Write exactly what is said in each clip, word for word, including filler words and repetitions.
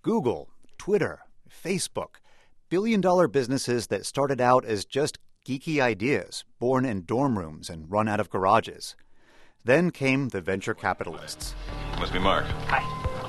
Google, Twitter, Facebook, billion-dollar businesses that started out as just geeky ideas born in dorm rooms and run out of garages. Then came the venture capitalists. Must be Mark. Hi.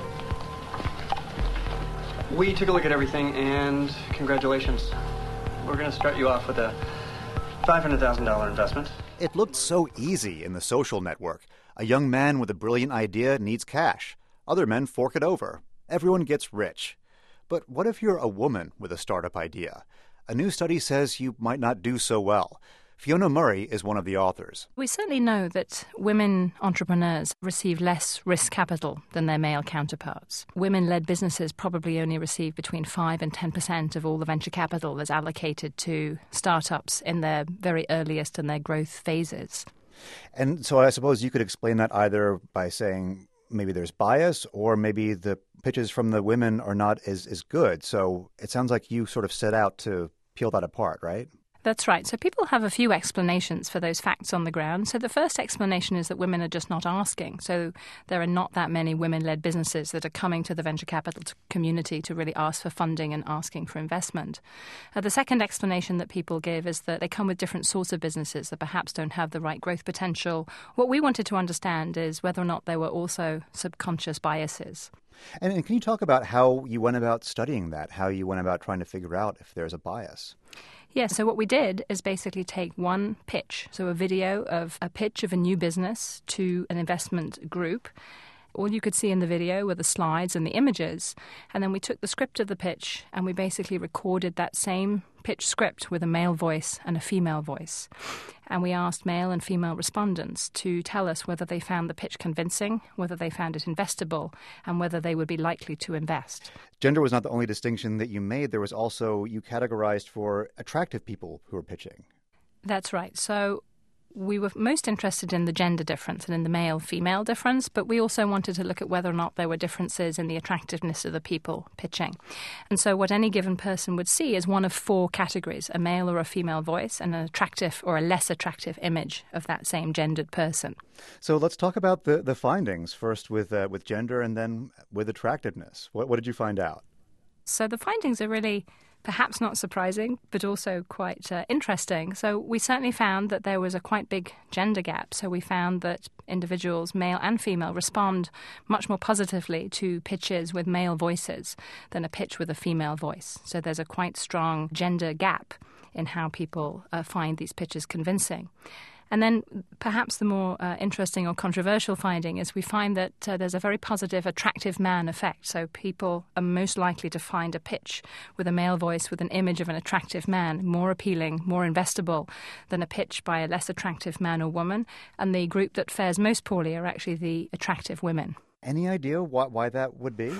We took a look at everything, and congratulations. We're going to start you off with a five hundred thousand dollars investment. It looked so easy in the social network. A young man with a brilliant idea needs cash. Other men fork it over. Everyone gets rich. But what if you're a woman with a startup idea? A new study says you might not do so well. Fiona Murray is one of the authors. We certainly know that women entrepreneurs receive less risk capital than their male counterparts. Women-led businesses probably only receive between five and ten percent of all the venture capital that's allocated to startups in their very earliest and their growth phases. And so I suppose you could explain that either by saying maybe there's bias or maybe the pitches from the women are not as, as good. So it sounds like you sort of set out to peel that apart, right? That's right. So people have a few explanations for those facts on the ground. So the first explanation is that women are just not asking. So there are not that many women-led businesses that are coming to the venture capital community to really ask for funding and asking for investment. Uh, the second explanation that people give is that they come with different sorts of businesses that perhaps don't have the right growth potential. What we wanted to understand is whether or not there were also subconscious biases. And, and can you talk about how you went about studying that, how you went about trying to figure out if there's a bias? Yeah, so what we did is basically take one pitch, so a video of a pitch of a new business to an investment group. All you could see in the video were the slides and the images. And then we took the script of the pitch and we basically recorded that same pitch script with a male voice and a female voice. And we asked male and female respondents to tell us whether they found the pitch convincing, whether they found it investable, and whether they would be likely to invest. Gender was not the only distinction that you made. There was also, you categorized for attractive people who were pitching. That's right. So we were most interested in the gender difference and in the male-female difference, but we also wanted to look at whether or not there were differences in the attractiveness of the people pitching. And so what any given person would see is one of four categories, a male or a female voice, and an attractive or a less attractive image of that same gendered person. So let's talk about the, the findings, first with uh, with gender and then with attractiveness. What, what did you find out? So the findings are really perhaps not surprising, but also quite uh, interesting. So we certainly found that there was a quite big gender gap. So we found that individuals, male and female, respond much more positively to pitches with male voices than a pitch with a female voice. So there's a quite strong gender gap in how people uh, find these pitches convincing. And then perhaps the more uh, interesting or controversial finding is we find that uh, there's a very positive attractive man effect. So people are most likely to find a pitch with a male voice with an image of an attractive man more appealing, more investable than a pitch by a less attractive man or woman. And the group that fares most poorly are actually the attractive women. Any idea why, why that would be?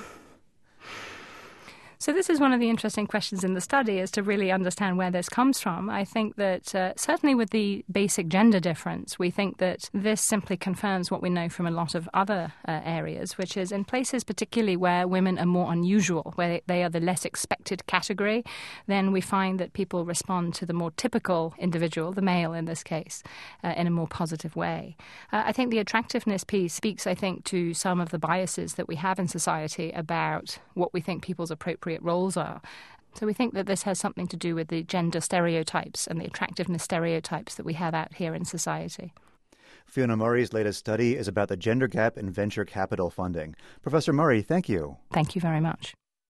So this is one of the interesting questions in the study, is to really understand where this comes from. I think that uh, certainly with the basic gender difference, we think that this simply confirms what we know from a lot of other uh, areas, which is in places particularly where women are more unusual, where they are the less expected category, then we find that people respond to the more typical individual, the male in this case, uh, in a more positive way. Uh, I think the attractiveness piece speaks, I think, to some of the biases that we have in society about what we think people's appropriate roles are. So we think that this has something to do with the gender stereotypes and the attractiveness stereotypes that we have out here in society. Fiona Murray's latest study is about the gender gap in venture capital funding. Professor Murray, thank you. Thank you very much.